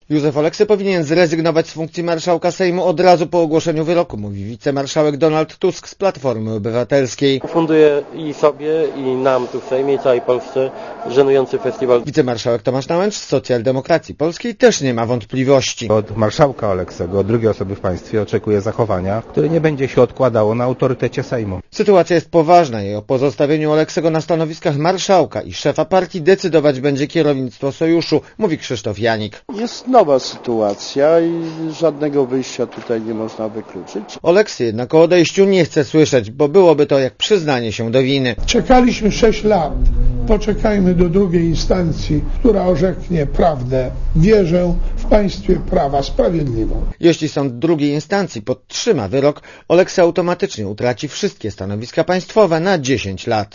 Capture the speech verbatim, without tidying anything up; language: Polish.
Józef Oleksy powinien zrezygnować z funkcji marszałka Sejmu od razu po ogłoszeniu wyroku, mówi wicemarszałek Donald Tusk z Platformy Obywatelskiej. Funduję i sobie, i nam tu w Sejmie, i całej Polsce żenujący festiwal. Wicemarszałek Tomasz Nałęcz z Socjaldemokracji Polskiej też nie ma wątpliwości. Od marszałka Oleksego, od drugiej osoby w państwie, oczekuje zachowania, które nie będzie się odkładało na autorytecie Sejmu. Sytuacja jest poważna i o pozostawieniu Oleksego na stanowiskach marszałka i szefa partii decydować będzie kierownictwo sojuszu, mówi Krzysztof Janik. Jest nowa sytuacja i żadnego wyjścia tutaj nie można wykluczyć. Oleksy jednak o odejściu nie chce słyszeć, bo byłoby to jak przyznanie się do winy. Czekaliśmy sześć lat. Poczekajmy do drugiej instancji, która orzeknie prawdę. Wierzę w państwie prawa sprawiedliwą. Jeśli sąd drugiej instancji podtrzyma wyrok, Oleksy automatycznie utraci wszystkie stanowiska państwowe na dziesięć lat.